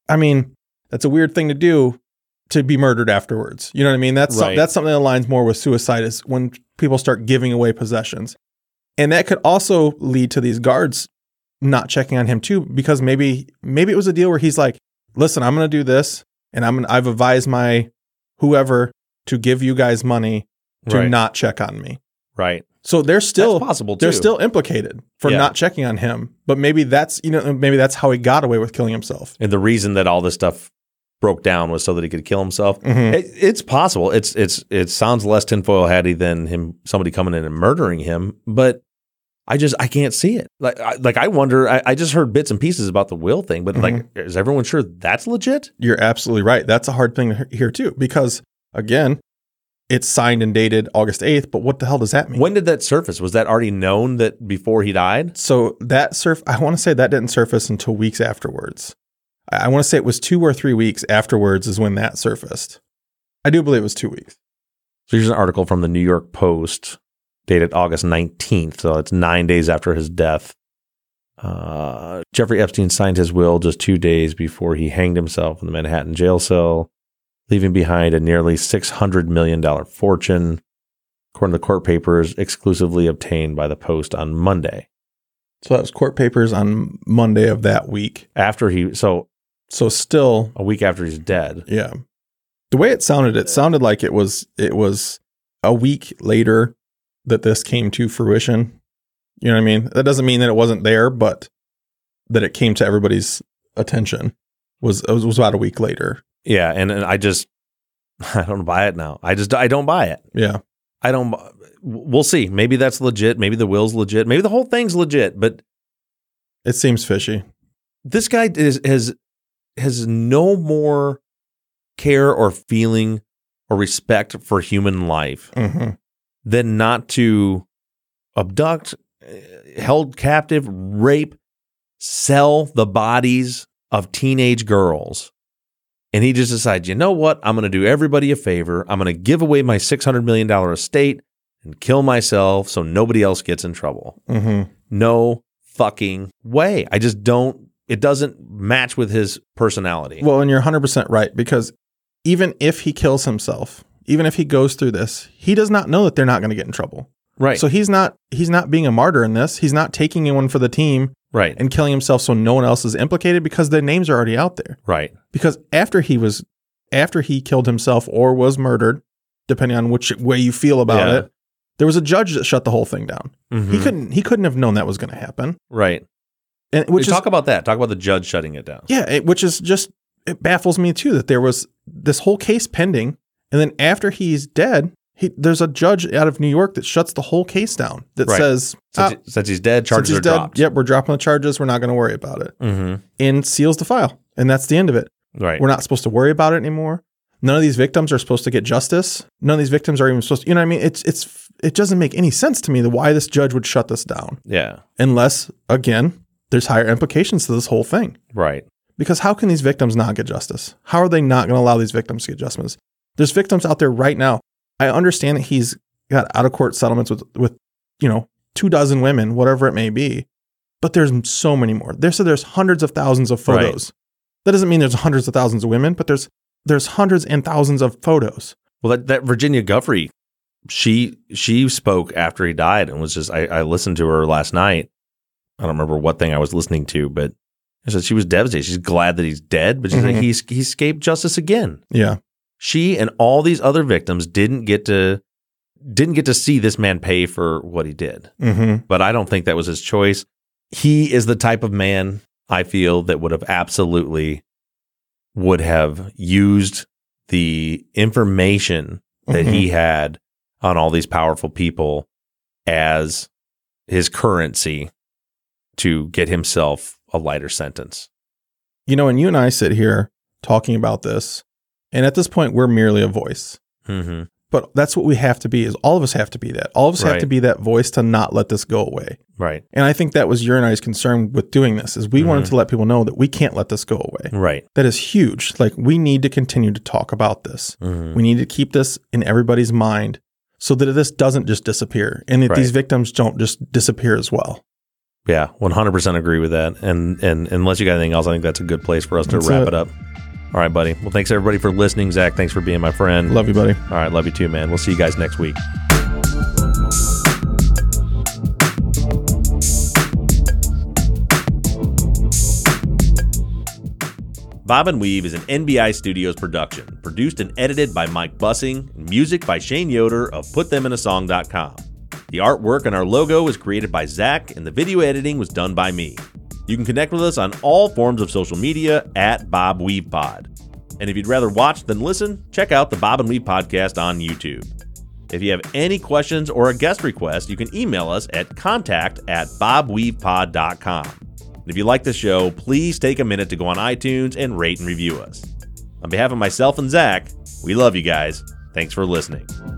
a weird thing to do, to be murdered afterwards. You know what I mean? That's something that aligns more with suicide, is when people start giving away possessions. And that could also lead to these guards not checking on him too, because maybe it was a deal where he's like, listen, I'm going to do this, and I've advised my whoever to give you guys money to not check on me. Right. So they're still possible too. They're still implicated for not checking on him, but maybe that's how he got away with killing himself. And the reason that all this stuff broke down was so that he could kill himself. Mm-hmm. It's possible. It sounds less tinfoil hatty than somebody coming in and murdering him, but I can't see it. I wonder. I just heard bits and pieces about the will thing, but Mm-hmm. is everyone sure that's legit? You're absolutely right. That's a hard thing to hear too, because again, it's signed and dated August 8th. But what the hell does that mean? When did that surface? Was that already known that before he died? So I want to say that didn't surface until weeks afterwards. I want to say it was 2 or 3 weeks afterwards is when that surfaced. I do believe it was 2 weeks. So here's an article from the New York Post, dated August 19th, so it's 9 days after his death. Jeffrey Epstein signed his will just 2 days before he hanged himself in the Manhattan jail cell, leaving behind a nearly $600 million fortune, according to court papers exclusively obtained by the Post on Monday. So that was court papers on Monday of that week. So still a week after he's dead. Yeah. The way it sounded like it was a week later that this came to fruition. You know what I mean? That doesn't mean that it wasn't there, but that it came to everybody's attention was about a week later. Yeah, and I don't buy it now. I don't buy it. Yeah. We'll see. Maybe that's legit. Maybe the will's legit. Maybe the whole thing's legit, but it seems fishy. This guy has no more care or feeling or respect for human life mm-hmm. than not to abduct, held captive, rape, sell the bodies of teenage girls. And he just decides, you know what? I'm going to do everybody a favor. I'm going to give away my $600 million estate and kill myself so nobody else gets in trouble. Mm-hmm. No fucking way. I just don't. It doesn't match with his personality. Well, and you're 100% right, because even if he kills himself, even if he goes through this, he does not know that they're not going to get in trouble. Right. So he's not being a martyr in this. He's not taking anyone for the team. Right. And killing himself so no one else is implicated, because their names are already out there. Right. Because after he killed himself or was murdered, depending on which way you feel about it, there was a judge that shut the whole thing down. Mm-hmm. He couldn't have known that was going to happen. Right. And talk about that. Talk about the judge shutting it down. Yeah, which is just, it baffles me too that there was this whole case pending, and then after he's dead, there's a judge out of New York that shuts the whole case down. That says, since he's dead, charges are dropped. Yep, we're dropping the charges. We're not going to worry about it. Mm-hmm. And seals the file, and that's the end of it. Right. We're not supposed to worry about it anymore. None of these victims are supposed to get justice. None of these victims are even supposed to, you know what I mean? It doesn't make any sense to me why this judge would shut this down. Yeah. Unless, again, there's higher implications to this whole thing. Right. Because how can these victims not get justice? How are they not going to allow these victims to get justice? There's victims out there right now. I understand that he's got out of court settlements with 24 women, whatever it may be. But there's so many more. There's hundreds of thousands of photos. Right. That doesn't mean there's hundreds of thousands of women, but there's hundreds and thousands of photos. Well, that Virginia Giuffre, she spoke after he died and was just, I listened to her last night. I don't remember what thing I was listening to, but I said she was devastated. She's glad that he's dead, but she's like, he escaped justice again. Yeah. She and all these other victims didn't get to see this man pay for what he did. Mm-hmm. But I don't think that was his choice. He is the type of man, I feel, that would have used the information that he had on all these powerful people as his currency to get himself a lighter sentence. And you and I sit here talking about this, and at this point, we're merely a voice. Mm-hmm. But that's what we have to be, is all of us have to be that. All of us have to be that voice to not let this go away. Right. And I think that was your and I's concern with doing this, is we wanted to let people know that we can't let this go away. Right. That is huge. Like, we need to continue to talk about this. Mm-hmm. We need to keep this in everybody's mind so that this doesn't just disappear, and that these victims don't just disappear as well. Yeah, 100% agree with that. And unless you got anything else, I think that's a good place for us to wrap it up. All right, buddy. Well, thanks everybody for listening. Zach, thanks for being my friend. Love you, buddy. All right, love you too, man. We'll see you guys next week. Bob and Weave is an NBI Studios production, produced and edited by Mike Bussing, and music by Shane Yoder of PutThemInASong.com. The artwork on our logo was created by Zach, and the video editing was done by me. You can connect with us on all forms of social media at Bob Weave Pod. And if you'd rather watch than listen, check out the Bob and Weave podcast on YouTube. If you have any questions or a guest request, you can email us at contact@bobweavepod.com. And if you like the show, please take a minute to go on iTunes and rate and review us. On behalf of myself and Zach, we love you guys. Thanks for listening.